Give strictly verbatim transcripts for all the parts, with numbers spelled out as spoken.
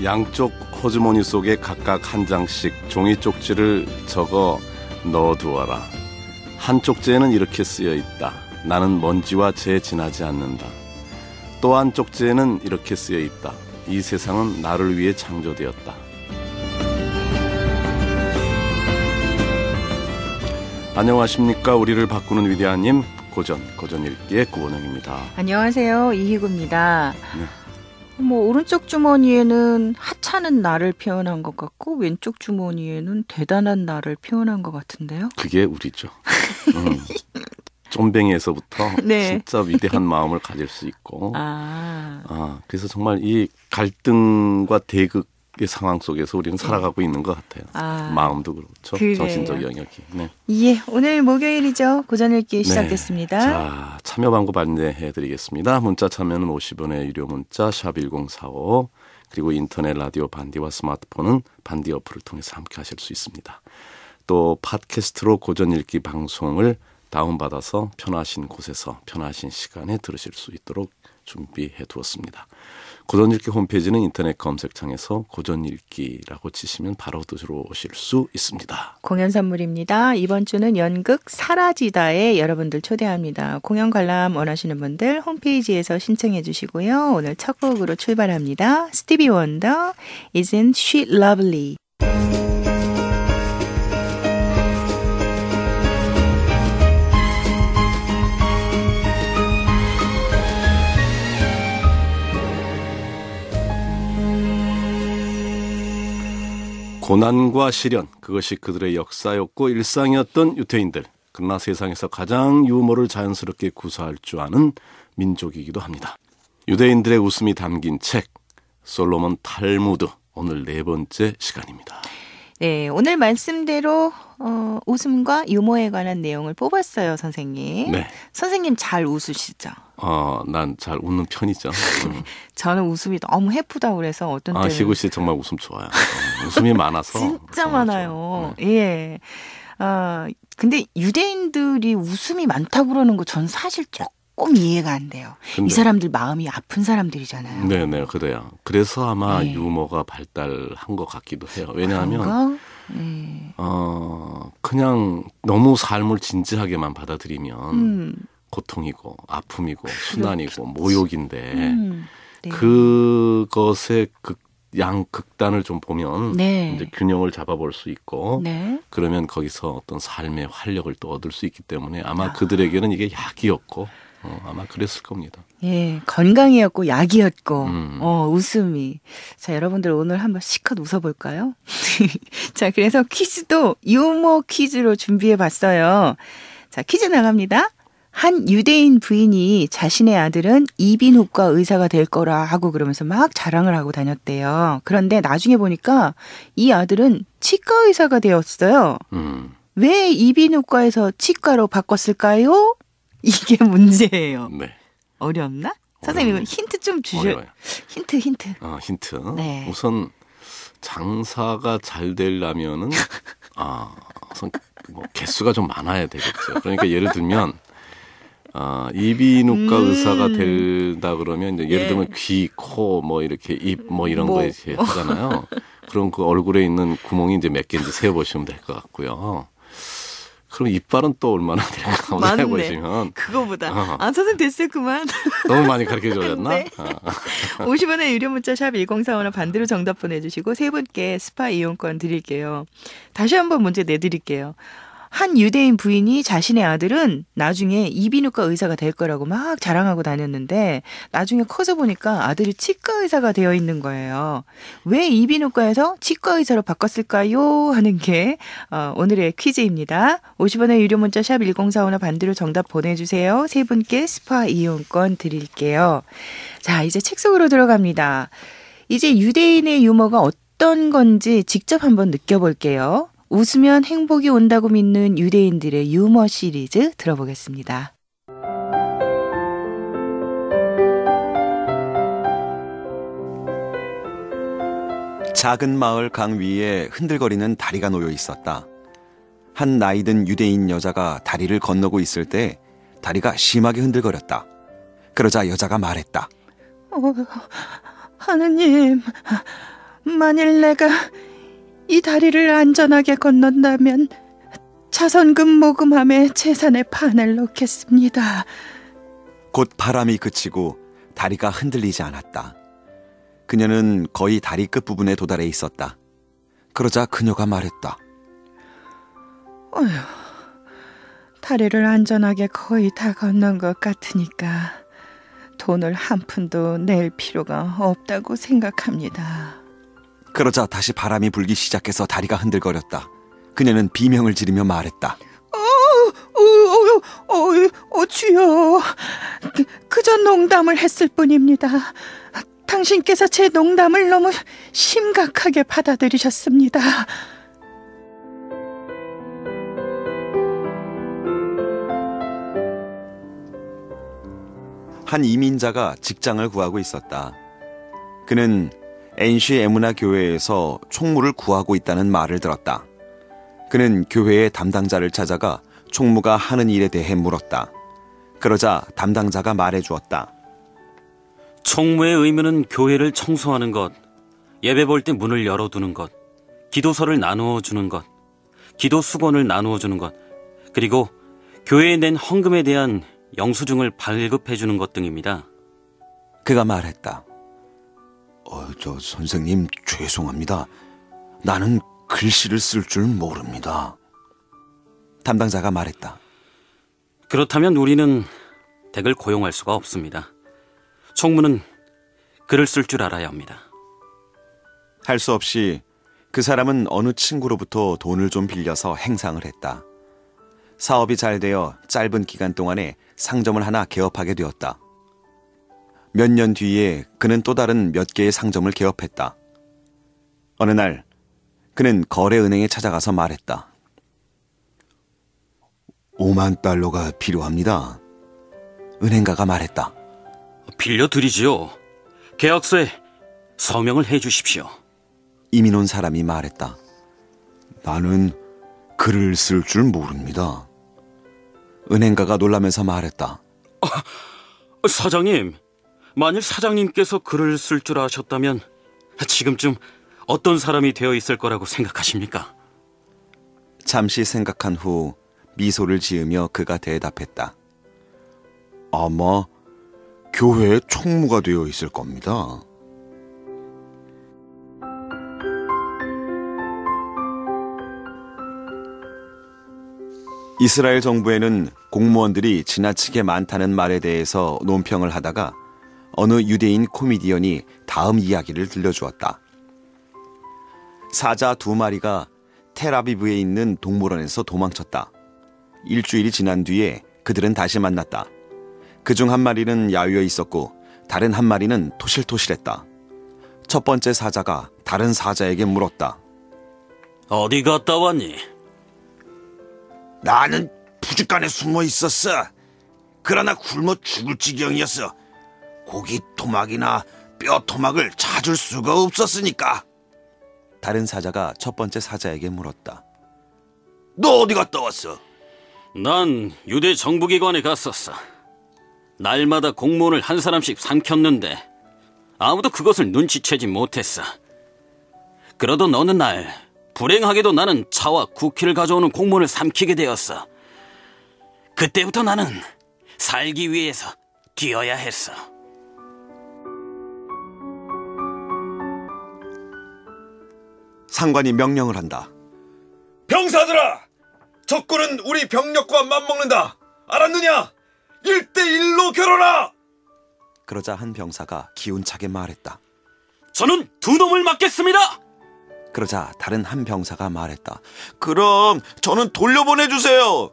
양쪽 호주머니 속에 각각 한 장씩 종이 쪽지를 적어 넣어두어라. 한 쪽지에는 이렇게 쓰여 있다. 나는 먼지와 재 지나지 않는다. 또 한 쪽지에는 이렇게 쓰여 있다. 이 세상은 나를 위해 창조되었다. 안녕하십니까. 우리를 바꾸는 위대한님 고전, 고전읽기의 구원영입니다. 안녕하세요. 이희구입니다. 네. 뭐 오른쪽 주머니에는 하찮은 나를 표현한 것 같고 왼쪽 주머니에는 대단한 나를 표현한 것 같은데요. 그게 우리죠. 음. 쫌뱅이에서부터 네. 진짜 위대한 마음을 가질 수 있고 아. 아, 그래서 정말 이 갈등과 대극의 상황 속에서 우리는 살아가고 있는 것 같아요. 아. 마음도 그렇죠. 그래요. 정신적 영역이. 네. 예, 오늘 목요일이죠. 고전읽기 시작됐습니다. 네. 자, 참여 방법 안내해드리겠습니다. 문자 참여는 오십 원의 유료 문자 샵 일공사오 그리고 인터넷 라디오 반디와 스마트폰은 반디 어플을 통해서 함께 하실 수 있습니다. 또 팟캐스트로 고전읽기 방송을 다운받아서 편하신 곳에서 편하신 시간에 들으실 수 있도록 준비해 두었습니다. 고전읽기 홈페이지는 인터넷 검색창에서 고전읽기라고 치시면 바로 들어오실 수 있습니다. 공연 선물입니다. 이번 주는 연극 사라지다에 여러분들 초대합니다. 공연 관람 원하시는 분들 홈페이지에서 신청해 주시고요. 오늘 첫 곡으로 출발합니다. 스티비 원더, Isn't She Lovely? 고난과 시련, 그것이 그들의 역사였고 일상이었던 유태인들. 그러나 세상에서 가장 유머를 자연스럽게 구사할 줄 아는 민족이기도 합니다. 유대인들의 웃음이 담긴 책, 솔로몬 탈무드. 오늘 네 번째 시간입니다. 네, 오늘 말씀대로 어, 웃음과 유머에 관한 내용을 뽑았어요, 선생님. 네. 선생님 잘 웃으시죠? 어, 난 잘 웃는 편이죠. 음. 저는 웃음이 너무 해프다고 그래서 어떤 때는. 아, 희구 씨 정말 웃음 좋아요. 어, 웃음이 많아서. 진짜 많아요. 네. 예. 어, 근데 유대인들이 웃음이 많다고 그러는 거 전 사실 조금 이해가 안 돼요. 근데, 이 사람들 마음이 아픈 사람들이잖아요. 네네, 그래요. 그래서 아마 네. 유머가 발달한 것 같기도 해요. 왜냐하면 네. 어, 그냥 너무 삶을 진지하게만 받아들이면 음. 고통이고 아픔이고 순환이고 모욕인데 음. 네. 그것의 극, 양 극단을 좀 보면 네. 이제 균형을 잡아볼 수 있고 네. 그러면 거기서 어떤 삶의 활력을 또 얻을 수 있기 때문에 아마 아. 그들에게는 이게 약이었고 어, 아마 그랬을 겁니다. 예, 건강이었고 약이었고 음. 어, 웃음이. 자, 여러분들 오늘 한번 시컷 웃어볼까요? 자, 그래서 퀴즈도 유머 퀴즈로 준비해봤어요. 자, 퀴즈 나갑니다. 한 유대인 부인이 자신의 아들은 이비인후과 의사가 될 거라 하고 그러면서 막 자랑을 하고 다녔대요. 그런데 나중에 보니까 이 아들은 치과 의사가 되었어요. 음. 왜 이비인후과에서 치과로 바꿨을까요? 이게 문제예요. 네. 어렵나? 선생님 힌트 좀 주셔요. 힌트 힌트. 아, 힌트. 네. 우선 장사가 잘 되려면은 아, 우선 뭐 개수가 좀 많아야 되겠죠. 그러니까 예를 들면 아, 이비인후과 음. 의사가 된다 그러면 이제 예를 들면 예. 귀, 코, 뭐 이렇게 입, 뭐 이런 뭐. 거 이렇게 하잖아요. 그럼 그 얼굴에 있는 구멍이 이제 몇 개인지 세어보시면 될 것 같고요. 그럼 이빨은 또 얼마나 될까 한번 해보시면. 그거보다. 어. 아, 선생님 됐어요, 그만. 너무 많이 가르쳐줘야겠나? 네. 어. 오십 원의 유료 문자 샵 일공사오나 반대로 정답 보내주시고 세 분께 스파 이용권 드릴게요. 다시 한번 문제 내드릴게요. 한 유대인 부인이 자신의 아들은 나중에 이비인후과 의사가 될 거라고 막 자랑하고 다녔는데 나중에 커서 보니까 아들이 치과 의사가 되어 있는 거예요. 왜 이비인후과에서 치과 의사로 바꿨을까요? 하는 게 어, 오늘의 퀴즈입니다. 오십 원의 유료 문자 샵 일공사오나 반대로 정답 보내주세요. 세 분께 스파 이용권 드릴게요. 자, 이제 책 속으로 들어갑니다. 이제 유대인의 유머가 어떤 건지 직접 한번 느껴볼게요. 웃으면 행복이 온다고 믿는 유대인들의 유머 시리즈 들어보겠습니다. 작은 마을 강 위에 흔들거리는 다리가 놓여 있었다. 한 나이든 유대인 여자가 다리를 건너고 있을 때 다리가 심하게 흔들거렸다. 그러자 여자가 말했다. 어, 하느님, 만일 내가 이 다리를 안전하게 건넌다면 자선금 모금함에 재산의 반을 넣겠습니다. 곧 바람이 그치고 다리가 흔들리지 않았다. 그녀는 거의 다리 끝부분에 도달해 있었다. 그러자 그녀가 말했다. 어휴, 다리를 안전하게 거의 다 건넌 것 같으니까 돈을 한 푼도 낼 필요가 없다고 생각합니다. 그러자 다시 바람이 불기 시작해서 다리가 흔들거렸다. 그녀는 비명을 지르며 말했다. 어, 어, 어, 어, 어 주여, 그, 그저 농담을 했을 뿐입니다. 당신께서 제 농담을 너무 심각하게 받아들이셨습니다. 한 이민자가 직장을 구하고 있었다. 그는 엔시 에무나 교회에서 총무를 구하고 있다는 말을 들었다. 그는 교회의 담당자를 찾아가 총무가 하는 일에 대해 물었다. 그러자 담당자가 말해주었다. 총무의 의무는 교회를 청소하는 것, 예배 볼 때 문을 열어두는 것, 기도서를 나누어 주는 것, 기도 수건을 나누어 주는 것, 그리고 교회에 낸 헌금에 대한 영수증을 발급해 주는 것 등입니다. 그가 말했다. 어, 저 선생님 죄송합니다. 나는 글씨를 쓸 줄 모릅니다. 담당자가 말했다. 그렇다면 우리는 댁을 고용할 수가 없습니다. 총무는 글을 쓸 줄 알아야 합니다. 할 수 없이 그 사람은 어느 친구로부터 돈을 좀 빌려서 행상을 했다. 사업이 잘 되어 짧은 기간 동안에 상점을 하나 개업하게 되었다. 몇 년 뒤에 그는 또 다른 몇 개의 상점을 개업했다. 어느 날 그는 거래은행에 찾아가서 말했다. 오만 달러가 필요합니다. 은행가가 말했다. 빌려드리지요. 계약서에 서명을 해 주십시오. 이민 온 사람이 말했다. 나는 글을 쓸 줄 모릅니다. 은행가가 놀라면서 말했다. 아, 사장님, 만일 사장님께서 글을 쓸 줄 아셨다면 지금쯤 어떤 사람이 되어 있을 거라고 생각하십니까? 잠시 생각한 후 미소를 지으며 그가 대답했다. 아마 교회의 총무가 되어 있을 겁니다. 이스라엘 정부에는 공무원들이 지나치게 많다는 말에 대해서 논평을 하다가 어느 유대인 코미디언이 다음 이야기를 들려주었다. 사자 두 마리가 텔아비브에 있는 동물원에서 도망쳤다. 일주일이 지난 뒤에 그들은 다시 만났다. 그중 한 마리는 야위어 있었고 다른 한 마리는 토실토실했다. 첫 번째 사자가 다른 사자에게 물었다. 어디 갔다 왔니? 나는 부둣간에 숨어 있었어. 그러나 굶어 죽을 지경이었어. 고기 토막이나 뼈 토막을 찾을 수가 없었으니까. 다른 사자가 첫 번째 사자에게 물었다. 너 어디 갔다 왔어? 난 유대 정부기관에 갔었어. 날마다 공무원을 한 사람씩 삼켰는데 아무도 그것을 눈치채지 못했어. 그러던 어느 날 불행하게도 나는 차와 쿠키를 가져오는 공무원을 삼키게 되었어. 그때부터 나는 살기 위해서 뛰어야 했어. 상관이 명령을 한다. 병사들아! 적군은 우리 병력과 맞먹는다. 알았느냐? 일 대 일로 겨뤄라! 그러자 한 병사가 기운차게 말했다. 저는 두 놈을 맡겠습니다. 그러자 다른 한 병사가 말했다. 그럼 저는 돌려보내주세요.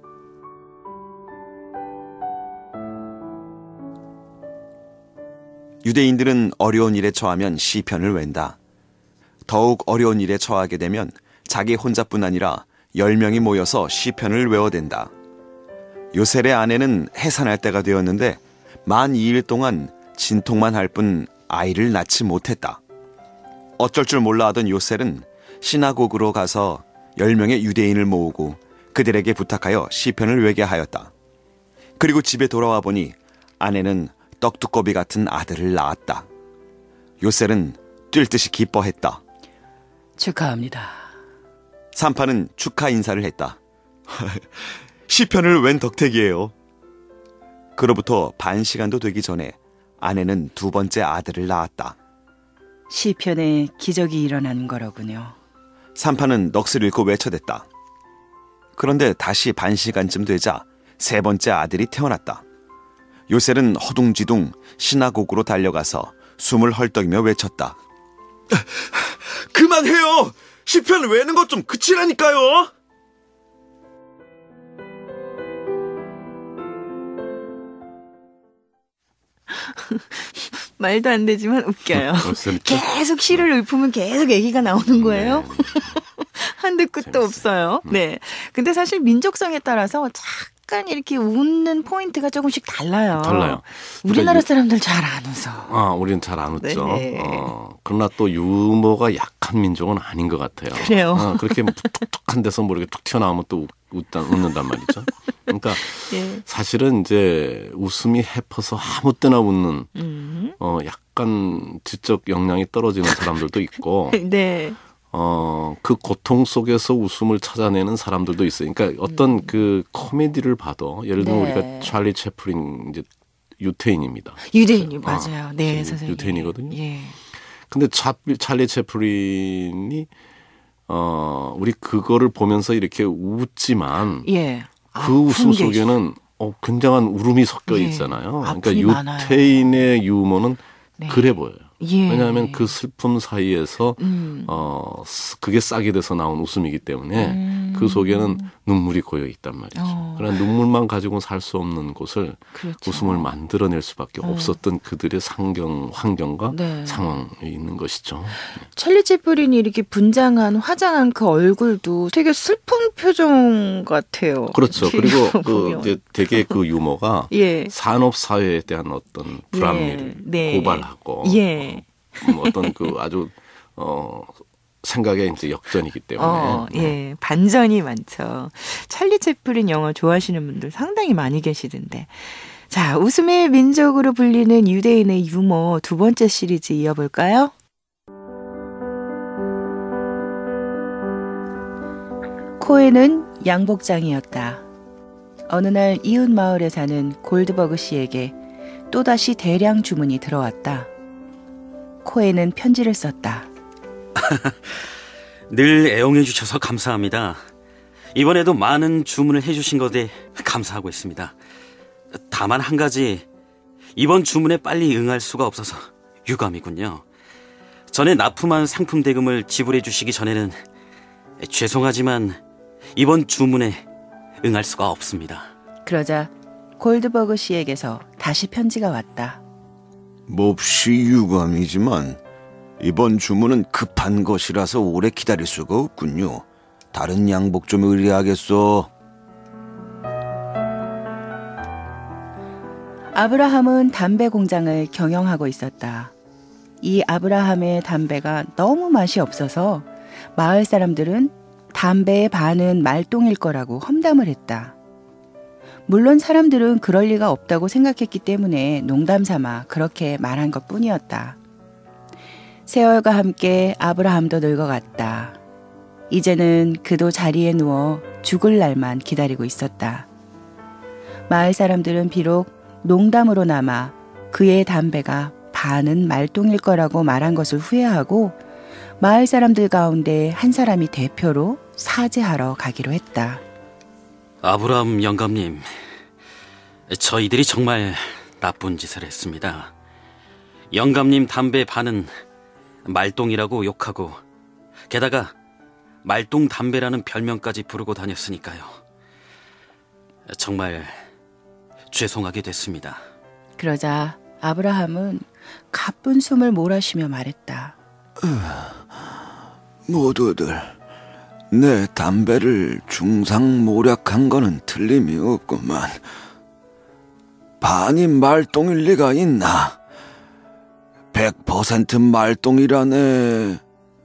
유대인들은 어려운 일에 처하면 시편을 웬다. 더욱 어려운 일에 처하게 되면 자기 혼자뿐 아니라 열 명이 모여서 시편을 외워댄다. 요셀의 아내는 해산할 때가 되었는데 만 이 일 동안 진통만 할 뿐 아이를 낳지 못했다. 어쩔 줄 몰라 하던 요셀은 시나고그로 가서 열 명의 유대인을 모으고 그들에게 부탁하여 시편을 외게 하였다. 그리고 집에 돌아와 보니 아내는 떡두꺼비 같은 아들을 낳았다. 요셀은 뛸 듯이 기뻐했다. 축하합니다. 산파는 축하 인사를 했다. 시편을 웬 덕택이에요. 그로부터 반 시간도 되기 전에 아내는 두 번째 아들을 낳았다. 시편에 기적이 일어나는 거로군요. 산파는 넋을 잃고 외쳐댔다. 그런데 다시 반 시간쯤 되자 세 번째 아들이 태어났다. 요셀은 허둥지둥 시나고그로 달려가서 숨을 헐떡이며 외쳤다. 그만해요. 시편 외는 것 좀 그치라니까요. 말도 안 되지만 웃겨요. 계속 시를 읊으면 계속 얘기가 나오는 거예요. 네. 한두 끝도 재밌어요. 없어요. 네. 근데 사실 민족성에 따라서 잠깐 이렇게 웃는 포인트가 조금씩 달라요. 달라요. 우리나라 그러니까 사람들 잘 안 웃어. 아, 우리는 잘 안 웃죠. 네. 어, 그러나 또 유머가 약한 민족은 아닌 것 같아요. 그래요? 어, 그렇게 툭툭한 데서 뭐 이렇게 툭 튀어나오면 또 웃다, 웃는단 말이죠. 그러니까 예. 사실은 이제 웃음이 해퍼서 아무 때나 웃는 음. 어, 약간 지적 역량이 떨어지는 사람들도 있고 네. 어, 그 고통 속에서 웃음을 찾아내는 사람들도 있어요. 그러니까 어떤 음. 그 코미디를 봐도 예를 들면 네. 우리가 찰리 채플린 이제 유태인입니다. 유대인이 어, 맞아요. 네, 선생님. 유태인이거든요. 예. 근데 차, 찰리 채플린이 어, 우리 그거를 보면서 이렇게 웃지만 예. 그 아, 웃음 게 속에는 어, 굉장한 울음이 섞여 예. 있잖아요. 그러니까 아픔이 많아요. 유태인의 유머는 네. 그래 보여요. 예. 왜냐하면 그 슬픔 사이에서 음. 어 그게 싹이 돼서 나온 웃음이기 때문에 음. 그 속에는 눈물이 고여 있단 말이죠. 어. 그러나 눈물만 가지고는 살 수 없는 곳을 그렇죠. 웃음을 만들어낼 수밖에 어. 없었던 그들의 상경 환경과 네. 상황이 있는 것이죠. 찰리 채플린이 이렇게 분장한 화장한 그 얼굴도 되게 슬픈 표정 같아요. 그렇죠. 그리고 그 보면. 이제 되게 그 유머가 예. 산업 사회에 대한 어떤 불합리를 예. 네. 고발하고 예. 어, 어떤 그 아주 어 생각의 이제 역전이기 때문에 어, 예. 반전이 많죠. 찰리 채플린 영화 좋아하시는 분들 상당히 많이 계시던데. 자, 웃음의 민족으로 불리는 유대인의 유머 두 번째 시리즈 이어볼까요? 코엔은 양복장이었다. 어느 날 이웃 마을에 사는 골드버그 씨에게 또다시 대량 주문이 들어왔다. 코엔은 편지를 썼다. 늘 애용해 주셔서 감사합니다. 이번에도 많은 주문을 해주신 것에 감사하고 있습니다. 다만 한 가지, 이번 주문에 빨리 응할 수가 없어서 유감이군요. 전에 납품한 상품 대금을 지불해 주시기 전에는 죄송하지만 이번 주문에 응할 수가 없습니다. 그러자 골드버그 씨에게서 다시 편지가 왔다. 몹시 유감이지만 이번 주문은 급한 것이라서 오래 기다릴 수가 없군요. 다른 양복 좀 의뢰하겠소. 아브라함은 담배 공장을 경영하고 있었다. 이 아브라함의 담배가 너무 맛이 없어서 마을 사람들은 담배의 반은 말똥일 거라고 험담을 했다. 물론 사람들은 그럴 리가 없다고 생각했기 때문에 농담 삼아 그렇게 말한 것뿐이었다. 세월과 함께 아브라함도 늙어갔다. 이제는 그도 자리에 누워 죽을 날만 기다리고 있었다. 마을 사람들은 비록 농담으로나마 그의 담배가 반은 말똥일 거라고 말한 것을 후회하고 마을 사람들 가운데 한 사람이 대표로 사죄하러 가기로 했다. 아브라함 영감님, 저희들이 정말 나쁜 짓을 했습니다. 영감님 담배 반은 말똥이라고 욕하고 게다가 말똥 담배라는 별명까지 부르고 다녔으니까요. 정말 죄송하게 됐습니다. 그러자 아브라함은 가쁜 숨을 몰아쉬며 말했다. 모두들 내 담배를 중상모략한 거는 틀림이 없구만. 반이 말똥일 리가 있나? 백 퍼센트 말똥이라네.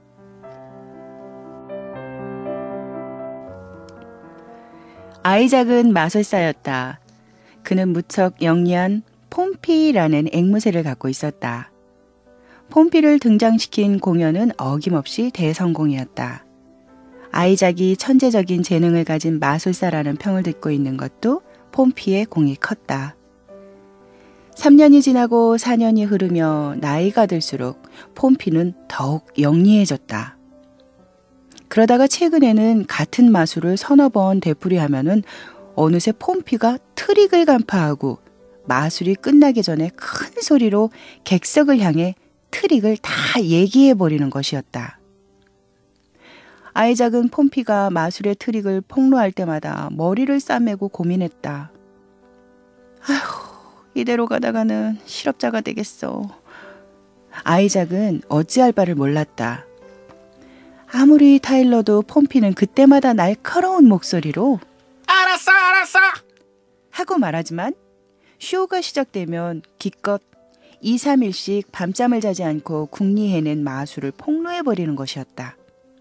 아이작은 마술사였다. 그는 무척 영리한 폼피라는 앵무새를 갖고 있었다. 폼피를 등장시킨 공연은 어김없이 대성공이었다. 아이작이 천재적인 재능을 가진 마술사라는 평을 듣고 있는 것도 폼피의 공이 컸다. 삼 년이 지나고 사 년이 흐르며 나이가 들수록 폼피는 더욱 영리해졌다. 그러다가 최근에는 같은 마술을 서너 번 되풀이하면은 어느새 폼피가 트릭을 간파하고 마술이 끝나기 전에 큰 소리로 객석을 향해 트릭을 다 얘기해버리는 것이었다. 아이작은 폼피가 마술의 트릭을 폭로할 때마다 머리를 싸매고 고민했다. 아휴, 이대로 가다가는 실업자가 되겠어. 아이작은 어찌할 바를 몰랐다. 아무리 타일러도 폼피는 그때마다 날카로운 목소리로 알았어 알았어 하고 말하지만 쇼가 시작되면 기껏 이, 삼 일씩 밤잠을 자지 않고 궁리해낸 마술을 폭로해버리는 것이었다.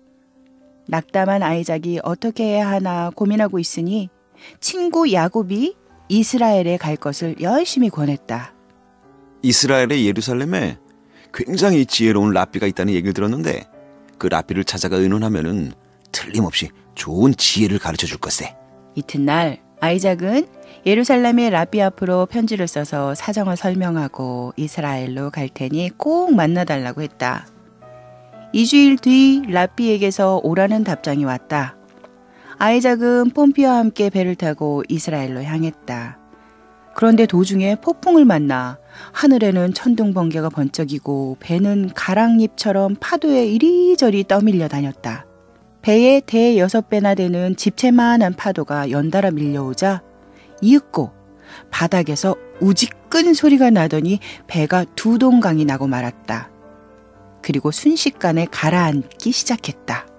낙담한 아이작이 어떻게 해야 하나 고민하고 있으니 친구 야곱이 이스라엘에 갈 것을 열심히 권했다. 이스라엘의 예루살렘에 굉장히 지혜로운 랍비가 있다는 얘기를 들었는데 그 랍비를 찾아가 의논하면은 틀림없이 좋은 지혜를 가르쳐줄 것세. 이튿날 아이작은 예루살렘의 랍비 앞으로 편지를 써서 사정을 설명하고 이스라엘로 갈 테니 꼭 만나달라고 했다. 이 주일 뒤 랍비에게서 오라는 답장이 왔다. 아이작은 폼피와 함께 배를 타고 이스라엘로 향했다. 그런데 도중에 폭풍을 만나 하늘에는 천둥 번개가 번쩍이고 배는 가랑잎처럼 파도에 이리저리 떠밀려 다녔다. 배에 대여섯 배나 되는 집채만한 파도가 연달아 밀려오자 이윽고 바닥에서 우지끈 소리가 나더니 배가 두 동강이 나고 말았다. 그리고 순식간에 가라앉기 시작했다.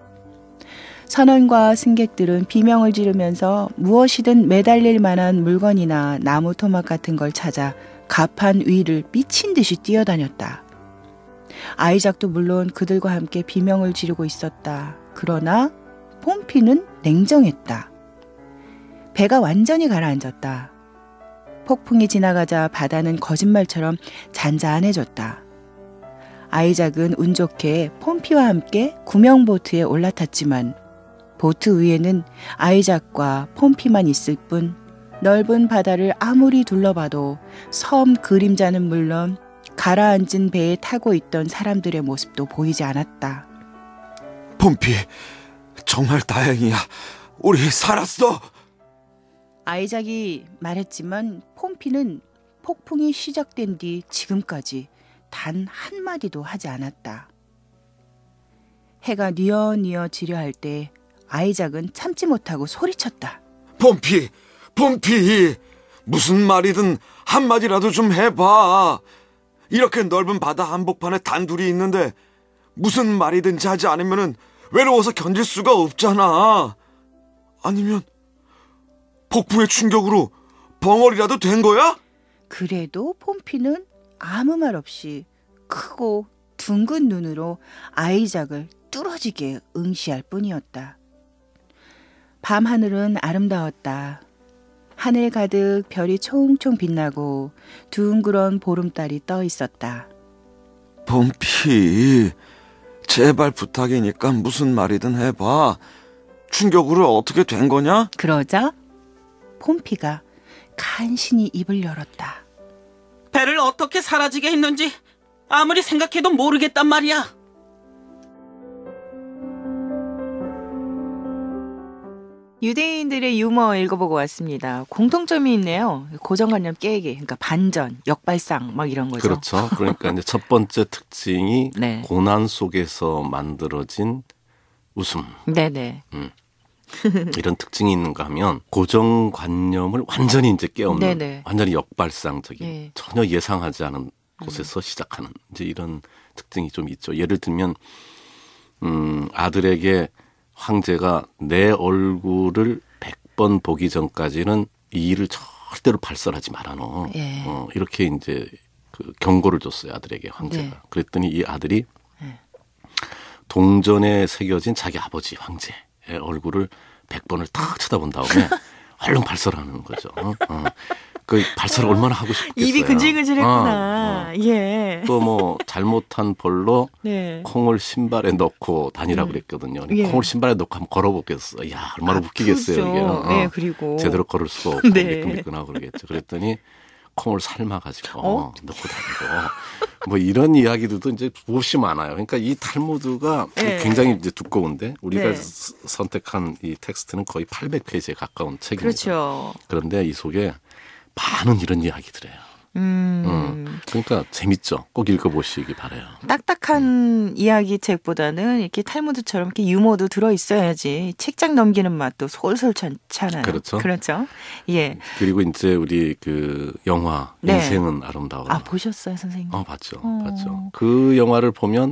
선원과 승객들은 비명을 지르면서 무엇이든 매달릴 만한 물건이나 나무 토막 같은 걸 찾아 갑판 위를 미친 듯이 뛰어다녔다. 아이작도 물론 그들과 함께 비명을 지르고 있었다. 그러나 폼피는 냉정했다. 배가 완전히 가라앉았다. 폭풍이 지나가자 바다는 거짓말처럼 잔잔해졌다. 아이작은 운 좋게 폼피와 함께 구명보트에 올라탔지만 보트 위에는 아이작과 폼피만 있을 뿐 넓은 바다를 아무리 둘러봐도 섬 그림자는 물론 가라앉은 배에 타고 있던 사람들의 모습도 보이지 않았다. 폼피, 정말 다행이야. 우리 살았어. 아이작이 말했지만 폼피는 폭풍이 시작된 뒤 지금까지 단 한마디도 하지 않았다. 해가 뉘어뉘어 지려할 때 아이작은 참지 못하고 소리쳤다. 폼피, 폼피, 무슨 말이든 한마디라도 좀 해봐. 이렇게 넓은 바다 한복판에 단둘이 있는데 무슨 말이든지 하지 않으면 외로워서 견딜 수가 없잖아. 아니면 폭풍의 충격으로 벙어리라도 된 거야? 그래도 폼피는 아무 말 없이 크고 둥근 눈으로 아이작을 뚫어지게 응시할 뿐이었다. 밤하늘은 아름다웠다. 하늘 가득 별이 총총 빛나고 둥그런 보름달이 떠 있었다. 폼피, 제발 부탁이니까 무슨 말이든 해봐. 충격으로 어떻게 된 거냐? 그러자 폼피가 간신히 입을 열었다. 배를 어떻게 사라지게 했는지 아무리 생각해도 모르겠단 말이야. 유대인들의 유머 읽어보고 왔습니다. 공통점이 있네요. 고정관념 깨기, 그러니까 반전, 역발상 막 이런 거죠. 그렇죠. 그러니까 이제 첫 번째 특징이 네. 고난 속에서 만들어진 웃음. 네네. 음. 이런 특징이 있는가 하면 고정관념을 완전히 이제 깨없는 네네. 완전히 역발상적인 네. 전혀 예상하지 않은 곳에서 음. 시작하는 이제 이런 특징이 좀 있죠. 예를 들면 음, 아들에게 황제가 내 얼굴을 백 번 보기 전까지는 이 일을 절대로 발설하지 마라 너. 예. 어, 이렇게 이제 그 경고를 줬어요 아들에게 황제가. 네. 그랬더니 이 아들이 네. 동전에 새겨진 자기 아버지 황제의 얼굴을 백 번을 탁 쳐다본 다음에 얼른 발설하는 거죠. 어? 어. 그 발사를 얼마나 하고 싶겠어요. 입이 근질근질했구나. 어, 어. 예. 또 뭐 잘못한 벌로 네. 콩을 신발에 넣고 다니라고 그랬거든요. 예. 콩을 신발에 넣고 한번 걸어보겠어. 이야 얼마나 웃기겠어요. 이게. 어. 네, 그리고 제대로 걸을 수가 없고 네. 미끈미끈하고 그러겠죠. 그랬더니 콩을 삶아가지고 어? 넣고 다니고 뭐 이런 이야기들도 이제 몹시 많아요. 그러니까 이 탈무드가 네. 굉장히 이제 두꺼운데 우리가 네. 선택한 이 텍스트는 거의 팔백 페이지에 가까운 책입니다. 그렇죠. 그런데 이 속에 많은 이런 이야기들이에요. 음. 음. 그러니까 재밌죠. 꼭 읽어보시기 바라요. 딱딱한 음. 이야기 책보다는 이렇게 탈무드처럼 이렇게 유머도 들어 있어야지 책장 넘기는 맛도 솔솔 찬잖아요. 그렇죠. 그렇죠. 예. 그리고 이제 우리 그 영화 네. 인생은 아름다워. 아 보셨어요, 선생님? 어 봤죠. 어. 봤죠. 그 영화를 보면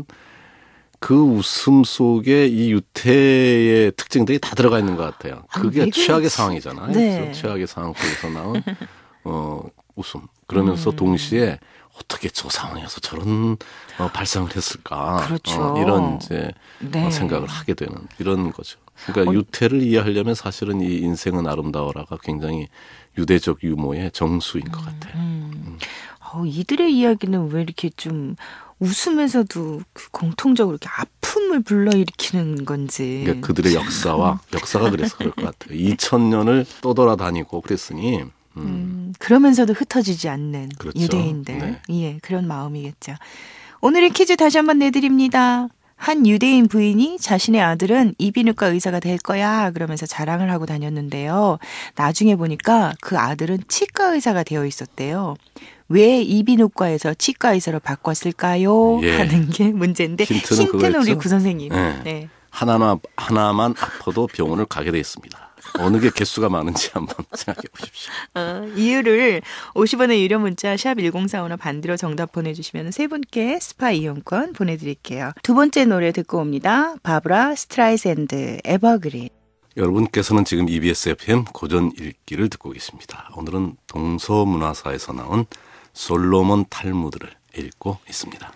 그 웃음 속에 이 유태의 특징들이 다 들어가 있는 것 같아요. 그게 아, 최악의 상황이잖아요. 네. 그렇죠? 최악의 상황 속에서 나온 어, 웃음. 그러면서 음. 동시에 어떻게 저 상황에서 저런 어, 발상을 했을까? 그렇죠. 어, 이런 이제 네. 어, 생각을 하게 되는 이런 거죠. 그러니까 어. 유태를 이해하려면 사실은 이 인생은 아름다워라가 굉장히 유대적 유머의 정수인 것 같아요. 음. 음. 어, 이들의 이야기는 왜 이렇게 좀 웃으면서도 그 공통적으로 이렇게 아픔을 불러일으키는 건지. 그러니까 그들의 역사와 역사가 그래서 그럴 것 같아요. 이천 년을 떠돌아다니고 그랬으니 음. 음, 그러면서도 흩어지지 않는 그렇죠. 유대인들. 네. 예, 그런 마음이겠죠. 오늘의 퀴즈 다시 한번 내드립니다. 한 유대인 부인이 자신의 아들은 이비인후과 의사가 될 거야 그러면서 자랑을 하고 다녔는데요. 나중에 보니까 그 아들은 치과 의사가 되어 있었대요. 왜 이비인후과에서 치과 의사로 바꿨을까요? 예. 하는 게 문제인데 힌트는, 힌트는 우리 그거였죠? 구 선생님. 네. 네. 하나만 하나만 아파도 병원을 가게 돼 있습니다. 어느 게 개수가 많은지 한번 생각해 보십시오. 어, 이유를 오십 원의 유료 문자 샵 일공사오나 반대로 정답 보내주시면 세 분께 스파 이용권 보내드릴게요. 두 번째 노래 듣고 옵니다. 바브라 스트라이샌드 에버그린. 여러분께서는 지금 이비에스 에프엠 고전 읽기를 듣고 계십니다. 오늘은 동서문화사에서 나온 솔로몬 탈무드를 읽고 있습니다.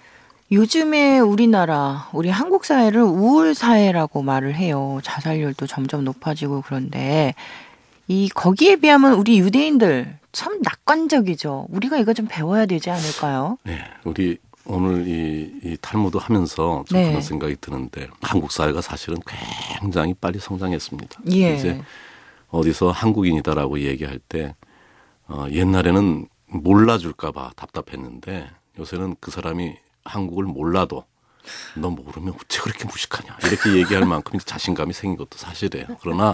요즘에 우리나라, 우리 한국 사회를 우울 사회라고 말을 해요. 자살률도 점점 높아지고 그런데 이 거기에 비하면 우리 유대인들 참 낙관적이죠. 우리가 이거 좀 배워야 되지 않을까요? 네, 우리 오늘 이, 이 탈무드 하면서 좀 네. 그런 생각이 드는데 한국 사회가 사실은 굉장히 빨리 성장했습니다. 예. 이제 어디서 한국인이다라고 얘기할 때 어, 옛날에는 몰라줄까 봐 답답했는데 요새는 그 사람이 한국을 몰라도 너 모르면 어째 그렇게 무식하냐 이렇게 얘기할 만큼 자신감이 생긴 것도 사실이에요. 그러나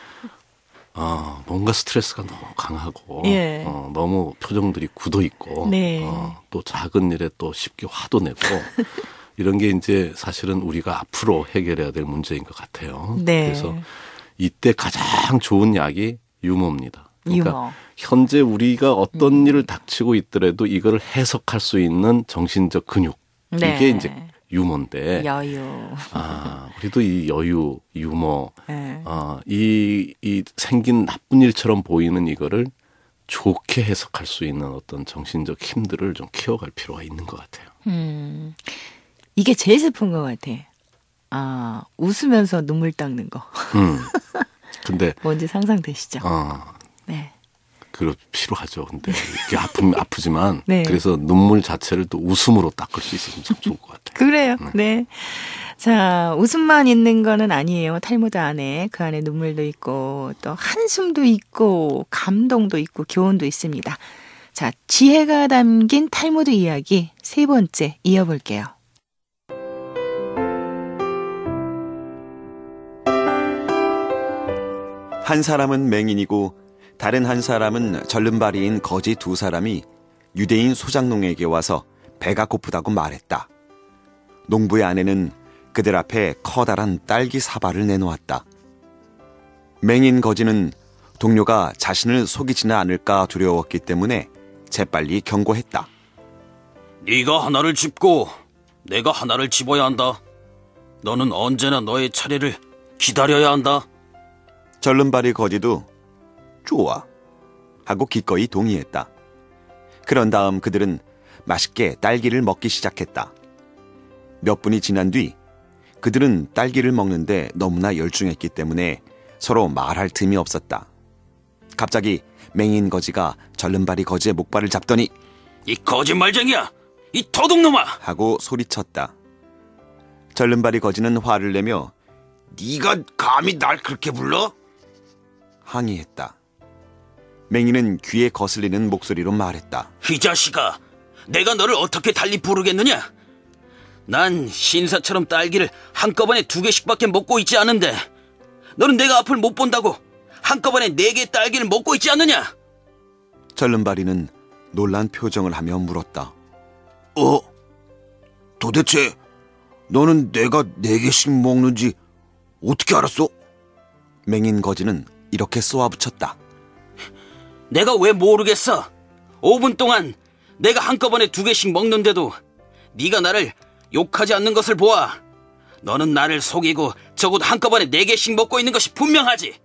어, 뭔가 스트레스가 너무 강하고 예. 어, 너무 표정들이 굳어 있고 네. 어, 또 작은 일에 또 쉽게 화도 내고 이런 게 이제 사실은 우리가 앞으로 해결해야 될 문제인 것 같아요. 네. 그래서 이때 가장 좋은 약이 유머입니다. 그러니까 유머. 현재 우리가 어떤 음. 일을 닥치고 있더라도 이거를 해석할 수 있는 정신적 근육 네. 이게 이제 유머인데 여유. 아 우리도 이 여유 유머 네. 아, 이, 이 생긴 나쁜 일처럼 보이는 이거를 좋게 해석할 수 있는 어떤 정신적 힘들을 좀 키워갈 필요가 있는 것 같아요. 음, 이게 제일 슬픈 것 같아. 아, 웃으면서 눈물 닦는 거. 음. 근데 뭔지 상상되시죠? 어, 네. 그 필요하죠. 근데 이게 아픔 아프지만 네. 그래서 눈물 자체를 또 웃음으로 닦을 수 있으면 참 좋을 것 같아요. 그래요. 네. 자, 웃음만 있는 거는 아니에요. 탈무드 안에. 그 안에 눈물도 있고 또 한숨도 있고 감동도 있고 교훈도 있습니다. 자, 지혜가 담긴 탈무드 이야기 세 번째 이어볼게요. 한 사람은 맹인이고 다른 한 사람은 절름발이인 거지 두 사람이 유대인 소장농에게 와서 배가 고프다고 말했다. 농부의 아내는 그들 앞에 커다란 딸기 사발을 내놓았다. 맹인 거지는 동료가 자신을 속이지는 않을까 두려웠기 때문에 재빨리 경고했다. 네가 하나를 짚고 내가 하나를 집어야 한다. 너는 언제나 너의 차례를 기다려야 한다. 절름발이 거지도 좋아 하고 기꺼이 동의했다. 그런 다음 그들은 맛있게 딸기를 먹기 시작했다. 몇 분이 지난 뒤 그들은 딸기를 먹는데 너무나 열중했기 때문에 서로 말할 틈이 없었다. 갑자기 맹인 거지가 절름발이 거지의 목발을 잡더니 이 거짓말쟁이야! 이 도둑놈아! 하고 소리쳤다. 절름발이 거지는 화를 내며 네가 감히 날 그렇게 불러? 항의했다. 맹인은 귀에 거슬리는 목소리로 말했다. 이 자식아, 내가 너를 어떻게 달리 부르겠느냐? 난 신사처럼 딸기를 한꺼번에 두 개씩밖에 먹고 있지 않은데 너는 내가 앞을 못 본다고 한꺼번에 네 개의 딸기를 먹고 있지 않느냐? 절름발이는 놀란 표정을 하며 물었다. 어? 도대체 너는 내가 네 개씩 먹는지 어떻게 알았어? 맹인 거지는 이렇게 쏘아붙였다. 내가 왜 모르겠어? 오 분 동안 내가 한꺼번에 두 개씩 먹는데도 네가 나를 욕하지 않는 것을 보아 너는 나를 속이고 적어도 한꺼번에 네 개씩 먹고 있는 것이 분명하지.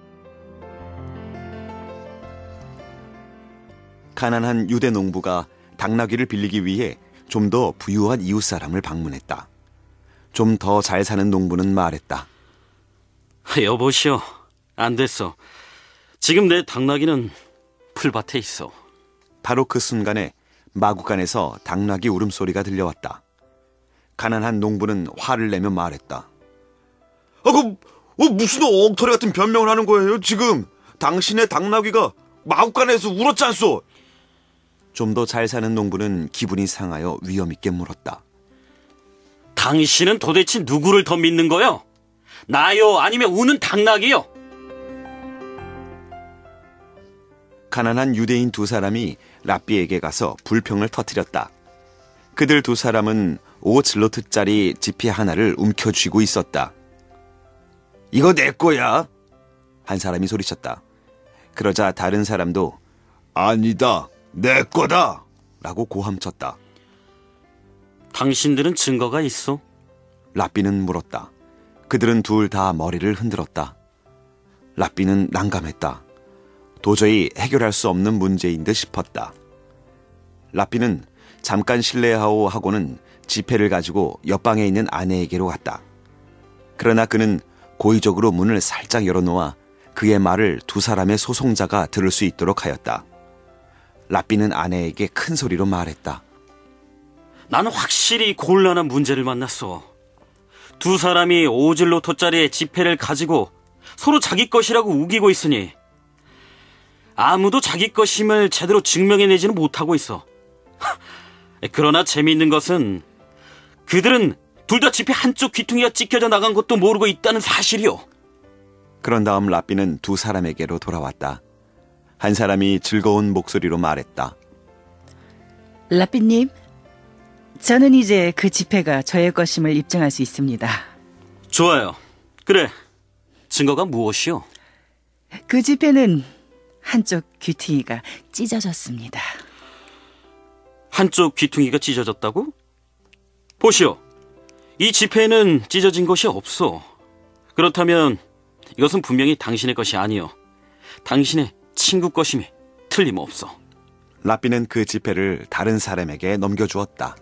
가난한 유대 농부가 당나귀를 빌리기 위해 좀 더 부유한 이웃 사람을 방문했다. 좀 더 잘 사는 농부는 말했다. 여보시오, 안 됐어. 지금 내 당나귀는 풀밭에 있어. 바로 그 순간에 마구간에서 당나귀 울음소리가 들려왔다. 가난한 농부는 화를 내며 말했다. 아, 그, 어, 무슨 엉터리 같은 변명을 하는 거예요, 지금? 당신의 당나귀가 마구간에서 울었지 않소? 좀 더 잘 사는 농부는 기분이 상하여 위엄있게 물었다. 당신은 도대체 누구를 더 믿는 거요? 나요? 아니면 우는 당나귀요? 가난한 유대인 두 사람이 랍비에게 가서 불평을 터뜨렸다. 그들 두 사람은 오 질로트짜리 지폐 하나를 움켜쥐고 있었다. 이거 내 거야. 한 사람이 소리쳤다. 그러자 다른 사람도 아니다, 내 거다 라고 고함쳤다. 당신들은 증거가 있어? 랍비는 물었다. 그들은 둘 다 머리를 흔들었다. 랍비는 난감했다. 도저히 해결할 수 없는 문제인 듯 싶었다. 랍비는 잠깐 실례하오 하고는 지폐를 가지고 옆방에 있는 아내에게로 갔다. 그러나 그는 고의적으로 문을 살짝 열어놓아 그의 말을 두 사람의 소송자가 들을 수 있도록 하였다. 랍비는 아내에게 큰 소리로 말했다. 나는 확실히 곤란한 문제를 만났어. 두 사람이 오질로토짜리의 지폐를 가지고 서로 자기 것이라고 우기고 있으니 아무도 자기 것임을 제대로 증명해내지는 못하고 있어. 그러나 재미있는 것은 그들은 둘 다 지폐 한쪽 귀퉁이가 찢겨져 나간 것도 모르고 있다는 사실이요. 그런 다음 랍비는 두 사람에게로 돌아왔다. 한 사람이 즐거운 목소리로 말했다. 랍비님, 저는 이제 그 지폐가 저의 것임을 입증할 수 있습니다. 좋아요. 그래, 증거가 무엇이요? 그 지폐는 한쪽 귀퉁이가 찢어졌습니다. 한쪽 귀퉁이가 찢어졌다고? 보시오. 이 지폐에는 찢어진 것이 없어. 그렇다면 이것은 분명히 당신의 것이 아니요. 당신의 친구 것임이 틀림없어. 랍비는 그 지폐를 다른 사람에게 넘겨주었다.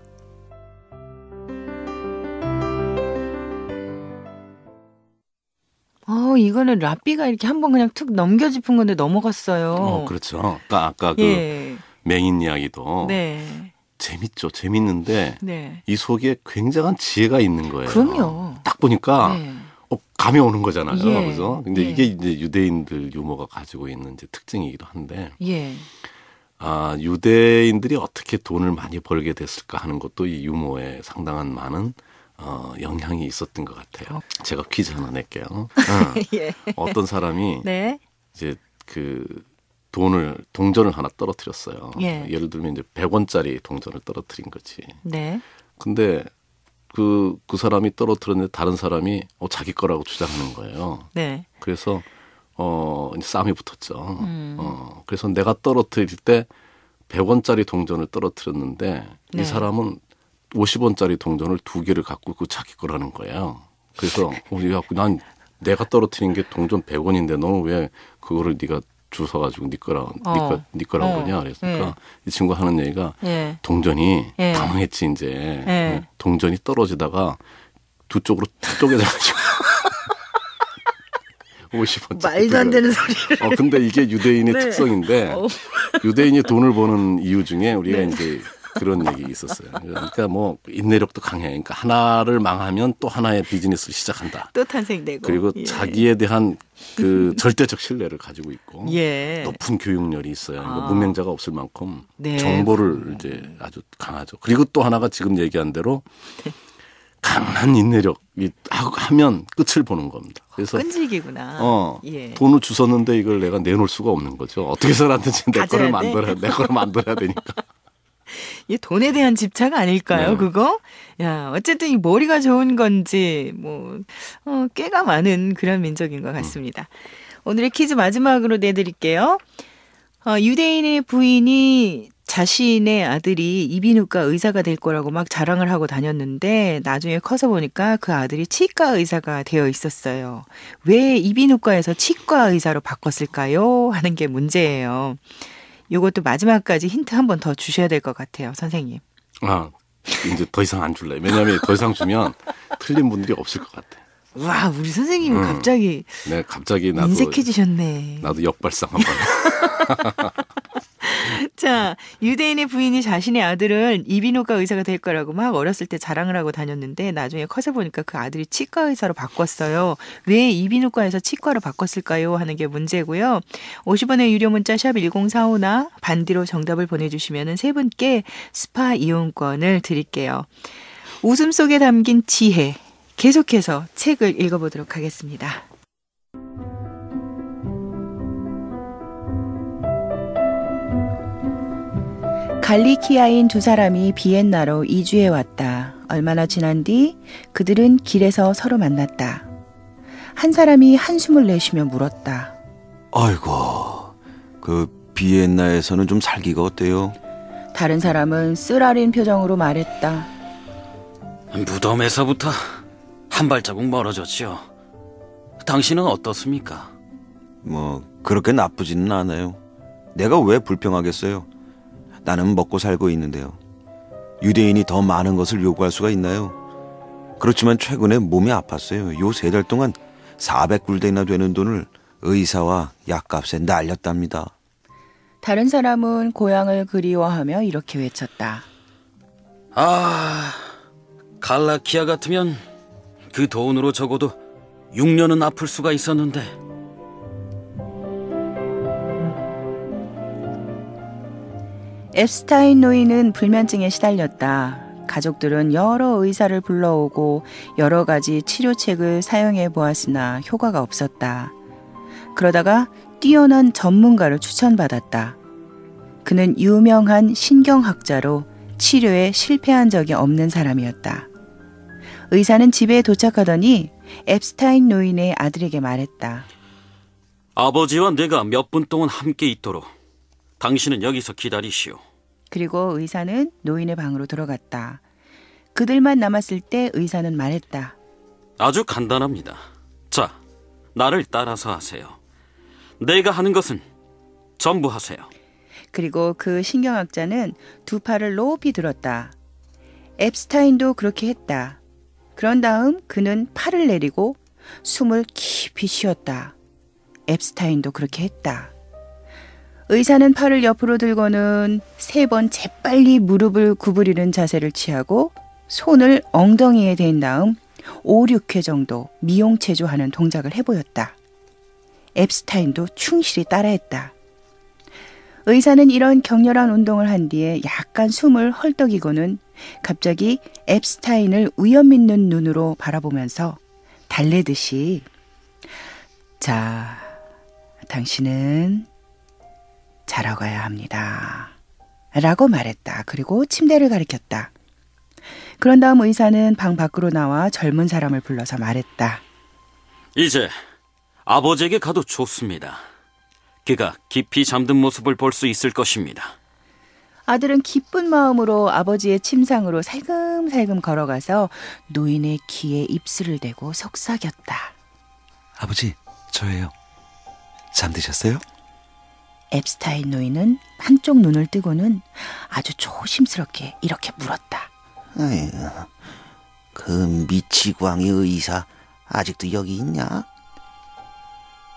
어, 이거는 랍비가 이렇게 한번 그냥 툭 넘겨짚은 건데 넘어갔어요. 어, 그렇죠. 그러니까 아까 그 예. 맹인 이야기도 네. 재밌죠. 재밌는데 네. 이 속에 굉장한 지혜가 있는 거예요. 그럼요. 딱 보니까 네. 어, 감이 오는 거잖아요. 예. 그래서 근데 예. 이게 이제 유대인들 유머가 가지고 있는 이제 특징이기도 한데, 예. 아, 유대인들이 어떻게 돈을 많이 벌게 됐을까 하는 것도 이 유머에 상당한 많은 어, 영향이 있었던 것 같아요. 제가 퀴즈 하나 낼게요. 어. 예. 어떤 사람이 네. 이제 그 돈을 동전을 하나 떨어뜨렸어요. 예. 예를 들면 이제 백 원짜리 동전을 떨어뜨린 거지. 네. 근데 그, 그 사람이 떨어뜨렸는데 다른 사람이 어, 자기 거라고 주장하는 거예요. 네. 그래서 어, 싸움이 붙었죠. 음. 어, 그래서 내가 떨어뜨릴 때 백 원짜리 동전을 떨어뜨렸는데 네. 이 사람은 오십 원짜리 동전을 두 개를 갖고 그 자기 거라는 거예요. 그래서 어, 야, 난 내가 떨어뜨린 게 동전 백 원인데 너는 왜 그거를 네가 주워가지고 네 거라, 네, 어. 거, 네 거라고 어. 그러냐. 그랬으니까 네. 이 친구가 하는 얘기가 예. 동전이 예. 당황했지 이제. 예. 동전이 떨어지다가 두 쪽으로 쪼개져가지고 오십 원짜리. 말도 안 되는 소리를. 어, 근데 이게 유대인의 네. 특성인데 어. 유대인이 돈을 버는 이유 중에 우리가 네. 이제 그런 얘기 있었어요. 그러니까 뭐 인내력도 강해. 그러니까 하나를 망하면 또 하나의 비즈니스를 시작한다. 또 탄생되고. 그리고 예. 자기에 대한 그 절대적 신뢰를 가지고 있고 예. 높은 교육열이 있어요. 아. 문맹자가 없을 만큼 네. 정보를 이제 아주 강하죠. 그리고 또 하나가 지금 얘기한 대로 강한 인내력이 하면 끝을 보는 겁니다. 그래서 끈질기구나. 어, 예. 돈을 주웠는데 이걸 내가 내놓을 수가 없는 거죠. 어떻게 해서라든지 내 가져야 거를 돼? 만들어야 내 거를 만들어야 되니까. 이 돈에 대한 집착 아닐까요, 네. 그거? 야, 어쨌든 이 머리가 좋은 건지, 뭐, 어, 꾀가 많은 그런 민족인 것 같습니다. 음. 오늘의 퀴즈 마지막으로 내드릴게요. 어, 유대인의 부인이 자신의 아들이 이비인후과 의사가 될 거라고 막 자랑을 하고 다녔는데 나중에 커서 보니까 그 아들이 치과 의사가 되어 있었어요. 왜 이비인후과에서 치과 의사로 바꿨을까요? 하는 게 문제예요. 이것도 마지막까지 힌트 한 번 더 주셔야 될 것 같아요, 선생님. 아, 이제 더 이상 안 줄래. 왜냐하면 더 이상 주면 틀린 분들이 없을 것 같아. 와, 우리 선생님이 음. 갑자기 네, 갑자기 나도 인색해지셨네. 나도 역발상 한번. 자, 유대인의 부인이 자신의 아들은 이비인후과 의사가 될 거라고 막 어렸을 때 자랑을 하고 다녔는데 나중에 커서 보니까 그 아들이 치과 의사로 바꿨어요. 왜 이비인후과에서 치과로 바꿨을까요? 하는 게 문제고요. 오십 원의 유료 문자 샵 일공사오나 반디로 정답을 보내주시면 세 분께 스파 이용권을 드릴게요. 웃음 속에 담긴 지혜. 계속해서 책을 읽어보도록 하겠습니다. 갈리키아인 두 사람이 비엔나로 이주해 왔다. 얼마나 지난 뒤 그들은 길에서 서로 만났다. 한 사람이 한숨을 내쉬며 물었다. 아이고, 그 비엔나에서는 좀 살기가 어때요? 다른 사람은 쓰라린 표정으로 말했다. 무덤에서부터 한 발자국 멀어졌지요. 당신은 어떻습니까? 뭐 그렇게 나쁘지는 않아요. 내가 왜 불평하겠어요? 나는 먹고 살고 있는데요. 유대인이 더 많은 것을 요구할 수가 있나요? 그렇지만 최근에 몸이 아팠어요. 요 세 달 동안 사백 굴대나 되는 돈을 의사와 약값에 날렸답니다. 다른 사람은 고향을 그리워하며 이렇게 외쳤다. 아, 갈라키아 같으면 그 돈으로 적어도 육 년은 아플 수가 있었는데. 앱스타인 노인은 불면증에 시달렸다. 가족들은 여러 의사를 불러오고 여러 가지 치료책을 사용해 보았으나 효과가 없었다. 그러다가 뛰어난 전문가를 추천받았다. 그는 유명한 신경학자로 치료에 실패한 적이 없는 사람이었다. 의사는 집에 도착하더니 앱스타인 노인의 아들에게 말했다. 아버지와 내가 몇 분 동안 함께 있도록 당신은 여기서 기다리시오. 그리고 의사는 노인의 방으로 들어갔다. 그들만 남았을 때 의사는 말했다. 아주 간단합니다. 자, 나를 따라서 하세요. 내가 하는 것은 전부 하세요. 그리고 그 신경학자는 두 팔을 높이 들었다. 앱스타인도 그렇게 했다. 그런 다음 그는 팔을 내리고 숨을 깊이 쉬었다. 앱스타인도 그렇게 했다. 의사는 팔을 옆으로 들고는 세 번 재빨리 무릎을 구부리는 자세를 취하고 손을 엉덩이에 댄 다음 오, 육 회 정도 미용체조하는 동작을 해보였다. 앱스타인도 충실히 따라했다. 의사는 이런 격렬한 운동을 한 뒤에 약간 숨을 헐떡이고는 갑자기 앱스타인을 우연 믿는 눈으로 바라보면서 달래듯이 자, 당신은 자러 가야 합니다. 라고 말했다. 그리고 침대를 가리켰다. 그런 다음 의사는 방 밖으로 나와 젊은 사람을 불러서 말했다. 이제 아버지에게 가도 좋습니다. 그가 깊이 잠든 모습을 볼 수 있을 것입니다. 아들은 기쁜 마음으로 아버지의 침상으로 살금살금 걸어가서 노인의 귀에 입술을 대고 속삭였다. 아버지, 저예요. 잠드셨어요? 앱스타인 노인은 한쪽 눈을 뜨고는 아주 조심스럽게 이렇게 물었다. 에휴, 그 미치광이 의사 아직도 여기 있냐?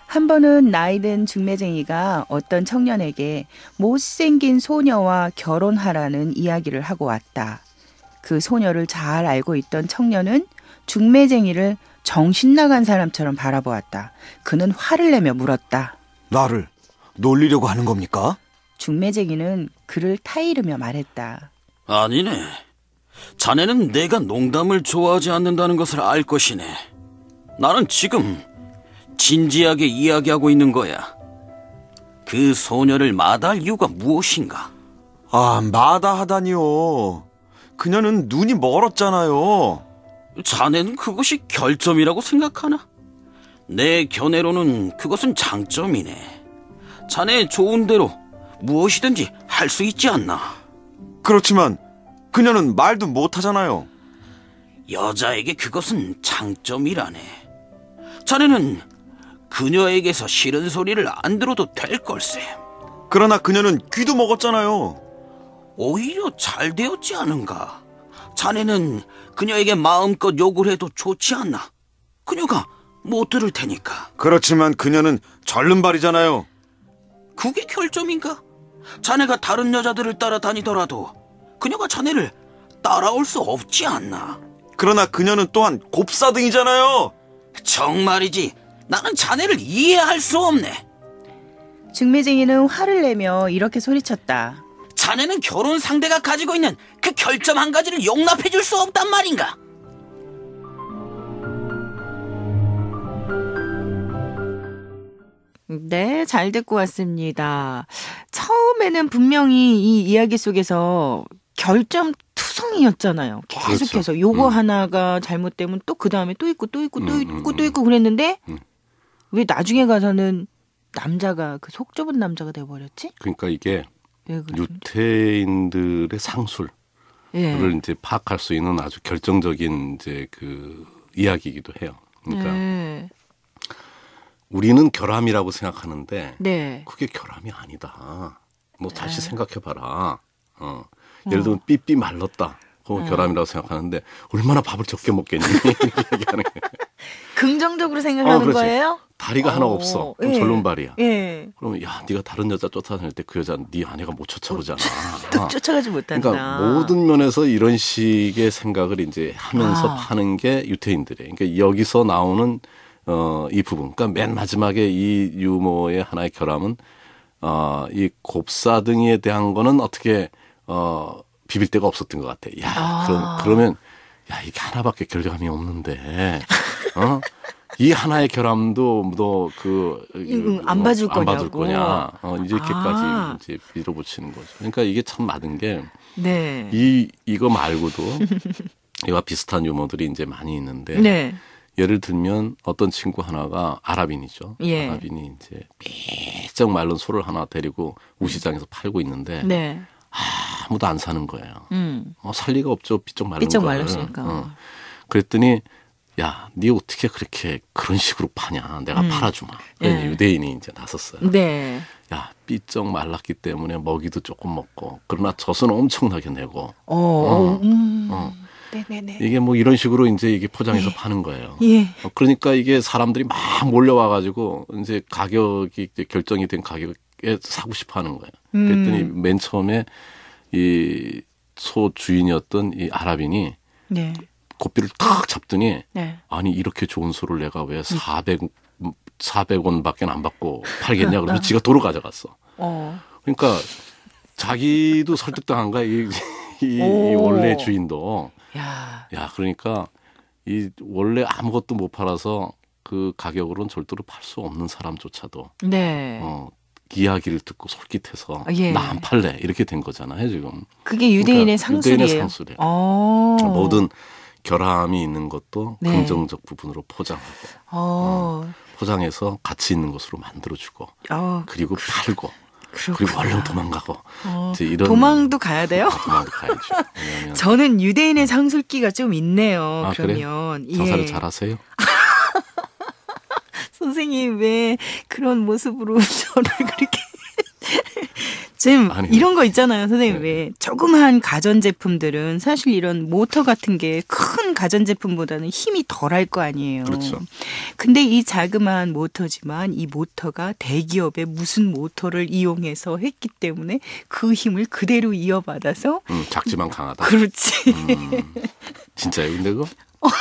한 번은 나이든 중매쟁이가 어떤 청년에게 못생긴 소녀와 결혼하라는 이야기를 하고 왔다. 그 소녀를 잘 알고 있던 청년은 중매쟁이를 정신 나간 사람처럼 바라보았다. 그는 화를 내며 물었다. 나를 놀리려고 하는 겁니까? 중매쟁이는 그를 타이르며 말했다. 아니네. 자네는 내가 농담을 좋아하지 않는다는 것을 알 것이네. 나는 지금 진지하게 이야기하고 있는 거야. 그 소녀를 마다할 이유가 무엇인가? 아, 마다하다니요. 그녀는 눈이 멀었잖아요. 자네는 그것이 결점이라고 생각하나? 내 견해로는 그것은 장점이네. 자네의 좋은 대로 무엇이든지 할 수 있지 않나? 그렇지만 그녀는 말도 못하잖아요. 여자에게 그것은 장점이라네. 자네는 그녀에게서 싫은 소리를 안 들어도 될 걸세. 그러나 그녀는 귀도 먹었잖아요. 오히려 잘 되었지 않은가? 자네는 그녀에게 마음껏 욕을 해도 좋지 않나? 그녀가 못 들을 테니까. 그렇지만 그녀는 절름발이잖아요. 그게 결점인가? 자네가 다른 여자들을 따라다니더라도 그녀가 자네를 따라올 수 없지 않나? 그러나 그녀는 또한 곱사등이잖아요. 정말이지, 나는 자네를 이해할 수 없네. 중매쟁이는 화를 내며 이렇게 소리쳤다. 자네는 결혼 상대가 가지고 있는 그 결점 한 가지를 용납해 줄 수 없단 말인가? 네, 잘 듣고 왔습니다. 처음에는 분명히 이 이야기 속에서 결점 투성이었잖아요. 계속해서 그렇죠. 요거 음. 하나가 잘못되면 또 그 다음에 또 있고 또 있고 또 음, 있고 음, 또 음. 있고 그랬는데 음. 왜 나중에 가서는 남자가 그 속 좁은 남자가 돼버렸지? 그러니까 이게 왜 그러지? 유태인들의 상술을 예. 이제 파악할 수 있는 아주 결정적인 이제 그 이야기이기도 해요. 그러니까 네. 우리는 결함이라고 생각하는데 네. 그게 결함이 아니다. 뭐 다시 네. 생각해봐라. 어. 예를 들면 삐삐 말랐다. 그거 결함이라고 생각하는데 얼마나 밥을 적게 먹겠니? 이렇게 얘기하는 거예요. 긍정적으로 생각하는 어, 그렇지. 거예요? 다리가 하나 어, 없어. 그럼 예. 절름발이야. 예. 그러면 야, 네가 다른 여자 쫓아다닐 때 그 여자 네 아내가 못 쫓아오잖아. 또 쫓아가지 못한다. 그러니까 모든 면에서 이런 식의 생각을 이제 하면서 아. 파는 게 유태인들이에요. 그러니까 여기서 나오는 어, 이 부분. 그러니까 맨 마지막에 이 유머의 하나의 결함은 어, 이 곱사등이에 대한 거는 어떻게 어, 비빌 데가 없었던 것 같아. 야, 아. 그럼, 그러면 야 이게 하나밖에 결함이 없는데, 어? 이 하나의 결함도 너그 음, 안 봐줄 안 봐줄 거냐고. 거냐? 어, 이렇게까지 아. 이제 밀어붙이는 거죠. 그러니까 이게 참 맞은 게. 네. 이 이거 말고도 이와 비슷한 유머들이 이제 많이 있는데 네. 예를 들면 어떤 친구 하나가 아랍인이죠. 예. 아랍인이 이제 삐쩍 마른 소를 하나 데리고 우시장에서 팔고 있는데 네. 아무도 안 사는 거예요. 음. 어, 살 리가 없죠. 삐쩍 마른 삐쩍 거를. 말랐으니까. 어. 그랬더니 야, 네 어떻게 그렇게 그런 식으로 파냐? 내가 음. 팔아주마. 그래서 예. 유대인이 이제 나섰어요. 네. 야, 삐쩍 말랐기 때문에 먹이도 조금 먹고 그러나 젖은 엄청나게 내고 어. 어. 음. 어. 네네네. 이게 뭐 이런 식으로 이제 이게 포장해서 파는 거예요. 예. 어, 그러니까 이게 사람들이 막 몰려와가지고 이제 가격이 이제 결정이 된 가격에 사고 싶어 하는 거예요. 그랬더니 음. 맨 처음에 이 소 주인이었던 이 아랍인이 네. 고삐를 탁 잡더니 네. 아니 이렇게 좋은 소를 내가 왜 사백, 사백 원밖에 안 받고 팔겠냐 그러면 지가 도로 가져갔어. 어. 그러니까 자기도 설득당한 거야. 이, 이, 이 오. 원래 주인도. 야. 야, 그러니까 이 원래 아무것도 못 팔아서 그 가격으로는 절대로 팔 수 없는 사람조차도 네. 어, 이야기를 듣고 솔깃해서 아, 예. 나 안 팔래 이렇게 된 거잖아요, 지금. 그게 유대인의 그러니까 상술이에요. 유대인의 상술이에요. 어. 모든 결함이 있는 것도 네. 긍정적 부분으로 포장하고 어. 포장해서 가치 있는 것으로 만들어주고 어. 그리고 팔고 그렇구나. 그리고 얼른 도망가고 어. 이제 이런 도망도 가야 돼요? 도망도 가야죠. 왜냐하면 저는 유대인의 상술기가 좀 있네요. 아, 그러면 그래요? 장사를 예. 잘하세요? 선생님 왜 그런 모습으로 저를 그렇게 지금 아니, 이런 거 있잖아요, 선생님. 네. 왜 조그마한 가전제품들은 사실 이런 모터 같은 게 큰 가전제품보다는 힘이 덜할 거 아니에요. 그렇죠. 근데 이 자그마한 모터지만 이 모터가 대기업의 무슨 모터를 이용해서 했기 때문에 그 힘을 그대로 이어받아서 음, 작지만 강하다. 그렇지. 음, 진짜요? 근데 그거?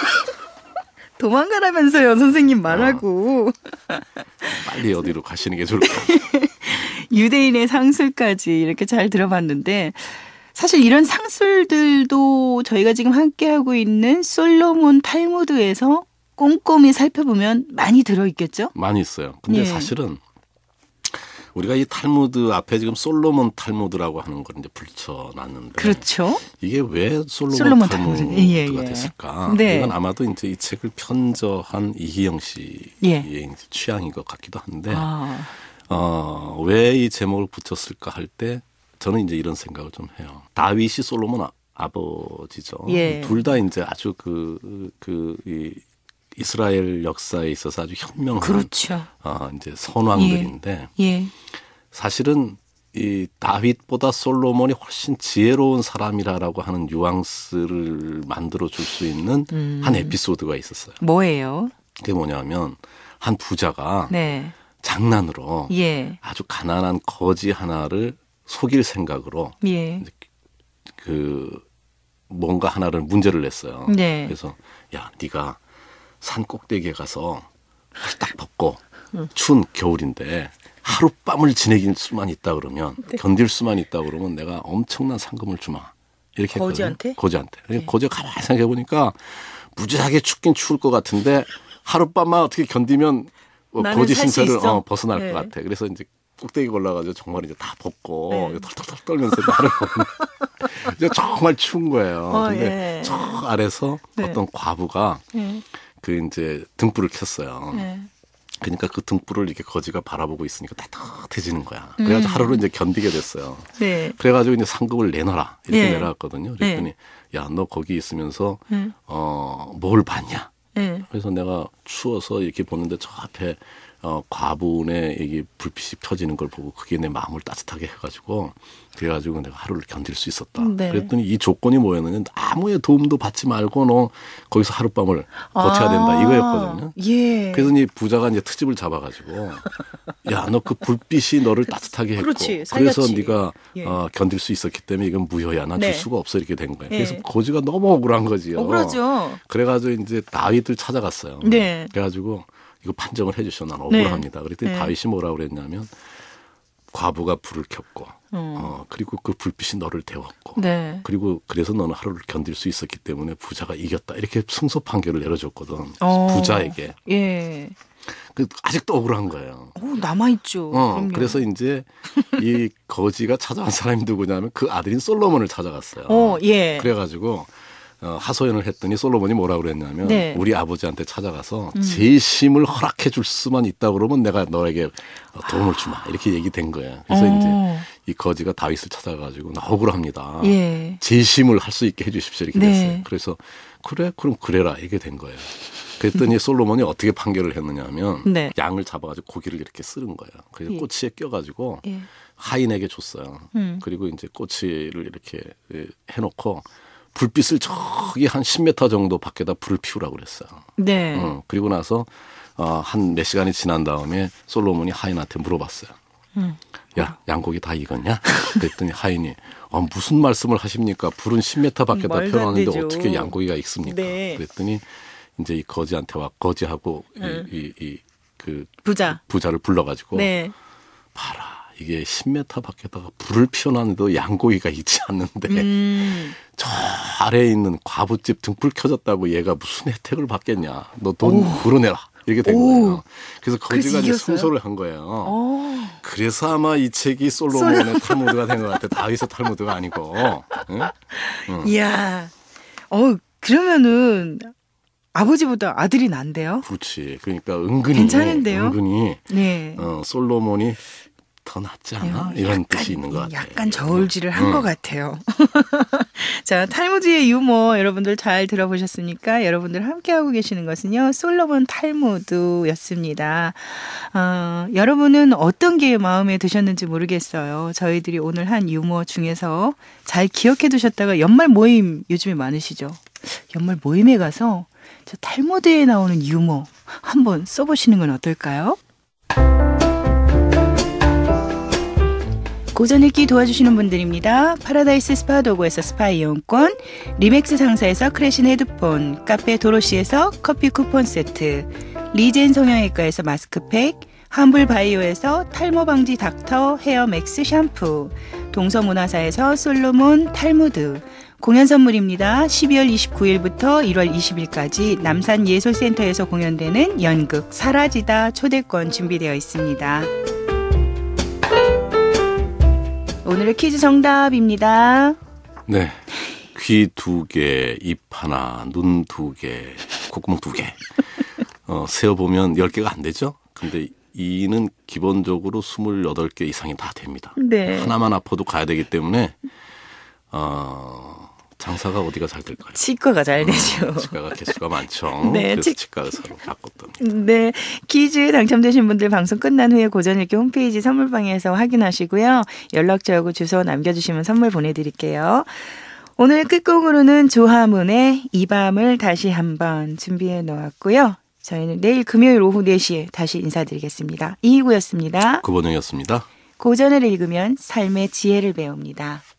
도망가라면서요, 선생님 말하고. 빨리 어디로 가시는 게 좋을 것 같아요. 유대인의 상술까지 이렇게 잘 들어봤는데 사실 이런 상술들도 저희가 지금 함께하고 있는 솔로몬 탈무드에서 꼼꼼히 살펴보면 많이 들어있겠죠? 많이 있어요. 근데 예. 사실은 우리가 이 탈무드 앞에 지금 솔로몬 탈무드라고 하는 걸 이제 붙여놨는데 그렇죠. 이게 왜 솔로몬, 솔로몬 탈무드가 탈무드. 예, 예. 됐을까? 네. 이건 아마도 이제 이 책을 편저한 이희영 씨의 예. 취향인 것 같기도 한데 아. 어, 왜 이 제목을 붙였을까 할 때 저는 이제 이런 생각을 좀 해요. 다윗이 솔로몬 아, 아버지죠. 예. 둘 다 이제 아주 그, 그, 이 이스라엘 역사에 있어서 아주 현명한 그렇죠. 어, 이제 선왕들인데 예. 예. 사실은 이 다윗보다 솔로몬이 훨씬 지혜로운 사람이라고 하는 뉘앙스를 만들어 줄 수 있는 음. 한 에피소드가 있었어요. 뭐예요? 그게 뭐냐면 한 부자가 네. 장난으로 예. 아주 가난한 거지 하나를 속일 생각으로 예. 그 뭔가 하나를 문제를 냈어요. 네. 그래서 야, 네가 산 꼭대기에 가서 딱 벗고 추운 겨울인데 하룻밤을 지내길 수만 있다 그러면 네. 견딜 수만 있다 그러면 내가 엄청난 상금을 주마. 이렇게 거지한테? 했거든요. 거지한테. 네. 거지가 가만히 생각해 보니까 무지하게 춥긴 추울 것 같은데 하룻밤만 어떻게 견디면 뭐 나는 거지 살수 신세를 있어. 어, 벗어날 네. 것 같아. 그래서 이제 꼭대기 올라가지고 정말 이제 다 벗고 네. 털털털 떨면서 나를 보는 이제 정말 추운 거예요. 어, 근데 예. 저 아래서 네. 어떤 과부가 예. 그 이제 등불을 켰어요. 예. 그러니까 그 등불을 이렇게 거지가 바라보고 있으니까 따뜻해지는 거야. 그래가지고 음. 하루를 이제 견디게 됐어요. 네. 그래가지고 이제 상금을 내놔라 이렇게 예. 내려왔거든요. 그랬더니 야, 너 거기 있으면서 음. 어, 뭘 봤냐? 예. 그래서 내가 추워서 이렇게 보는데 저 앞에 어, 과분의 이게 불빛이 펴지는 걸 보고 그게 내 마음을 따뜻하게 해가지고 그래가지고 내가 하루를 견딜 수 있었다. 네. 그랬더니 이 조건이 뭐였느냐? 아무의 도움도 받지 말고 너 거기서 하룻밤을 버텨야 된다. 이거였거든요. 예. 그래서 이 부자가 이제 트집을 잡아가지고 야, 너 그 불빛이 너를 따뜻하게 했고 그렇지, 그래서 살렸지. 네가 예. 어, 견딜 수 있었기 때문에 이건 무효야. 난 줄 네. 수가 없어 이렇게 된 거예요. 예. 그래서 거지가 너무 억울한 거지요. 억울하죠. 그래가지고 이제 다윗을 찾아갔어요. 네. 그래가지고 이거 판정을 해주셔. 난 네. 억울합니다. 그랬더니 네. 다윗이 뭐라고 그랬냐면 과부가 불을 켰고 어. 어, 그리고 그 불빛이 너를 데웠고 네. 그리고 그래서 너는 하루를 견딜 수 있었기 때문에 부자가 이겼다. 이렇게 승소 판결을 내려줬거든. 어. 부자에게. 예. 그 아직도 억울한 거예요. 오, 남아있죠. 어, 그럼요. 그래서 이제 이 거지가 찾아간 사람이 누구냐면 그 아들인 솔로몬을 찾아갔어요. 어, 예. 그래가지고 어, 하소연을 했더니 솔로몬이 뭐라고 그랬냐면 네. 우리 아버지한테 찾아가서 재심을 허락해 줄 수만 있다 그러면 내가 너에게 도움을 주마 이렇게 얘기된 거예요. 그래서 어. 이제 이 거지가 다윗을 찾아가지고 나 억울합니다. 예. 재심을 할 수 있게 해 주십시오 이렇게 네. 됐어요. 그래서 그래 그럼 그래라 이게 된 거예요. 그랬더니 솔로몬이 어떻게 판결을 했느냐면 네. 양을 잡아가지고 고기를 이렇게 쓰는 거예요. 그래서 예. 꼬치에 껴가지고 예. 하인에게 줬어요. 음. 그리고 이제 꼬치를 이렇게 해놓고 불빛을 저기 한 십 미터 정도 밖에다 불을 피우라고 그랬어요. 네. 어, 그리고 나서 어, 한 몇 시간이 지난 다음에 솔로몬이 하인한테 물어봤어요. 음. 야, 양고기 다 익었냐? 그랬더니 하인이 어, 무슨 말씀을 하십니까? 불은 십 미터 밖에다 말도 안 피워놨는데 되죠. 어떻게 양고기가 익습니까? 네. 그랬더니 이제 이 거지한테 와 거지하고 음. 이 이 그 부자. 부자를 불러가지고 네. 봐라. 이게 십 미터 밖에다가 불을 피워놨는데도 양고기가 있지 않는데 음. 저 아래에 있는 과부집 등불 켜졌다고 얘가 무슨 혜택을 받겠냐. 너 돈 불어내라. 이렇게 된 오. 거예요. 그래서 거지가 그래서 이제 이겼어요? 승소를 한 거예요. 어. 그래서 아마 이 책이 솔로몬의 탈무드가 된 것 같아. 다윗의 탈무드가 아니고. 응? 이야. 어, 그러면은 아버지보다 아들이 난데요? 그렇지. 그러니까 은근히 괜찮은데요? 은근히 네. 어, 솔로몬이 더 낫지 않아? 이런 약간, 뜻이 있는 것 같아요. 약간 저울질을 한 것 음. 같아요. 자, 탈무드의 유머 여러분들 잘 들어보셨습니까? 여러분들 함께하고 계시는 것은요. 솔로몬 탈무드였습니다. 어, 여러분은 어떤 게 마음에 드셨는지 모르겠어요. 저희들이 오늘 한 유머 중에서 잘 기억해 두셨다가 연말 모임 요즘에 많으시죠? 연말 모임에 가서 저 탈무드에 나오는 유머 한번 써보시는 건 어떨까요? 고전 읽기 도와주시는 분들입니다. 파라다이스 스파 도구에서 스파 이용권, 리맥스 상사에서 크래신 헤드폰, 카페 도로시에서 커피 쿠폰 세트, 리젠 성형외과에서 마스크팩, 함블 바이오에서 탈모 방지 닥터 헤어 맥스 샴푸, 동서문화사에서 솔로몬 탈무드, 공연 선물입니다. 십이월 이십구일부터 일월 이십일까지 남산예술센터에서 공연되는 연극 사라지다 초대권 준비되어 있습니다. 오늘의 퀴즈 정답입니다. 네. 귀 두 개, 입 하나, 눈 두 개, 콧구멍 두 개. 어, 세어보면 열 개가 안 되죠? 근데 이는 기본적으로 스물여덟 개 이상이 다 됩니다. 네. 하나만 아파도 가야 되기 때문에, 어, 장사가 어디가 잘 될까요? 치과가 잘 되죠. 어, 치과가 개수가 많죠. 네, 그래서 치... 치과 의사로 바꿨던. 네, 퀴즈 당첨되신 분들 방송 끝난 후에 고전읽기 홈페이지 선물방에서 확인하시고요. 연락처하고 주소 남겨주시면 선물 보내드릴게요. 오늘 끝곡으로는 조화문의 이 밤을 다시 한번 준비해 놓았고요. 저희는 내일 금요일 오후 네 시에 다시 인사드리겠습니다. 이희구였습니다. 구본영이었습니다. 고전을 읽으면 삶의 지혜를 배웁니다.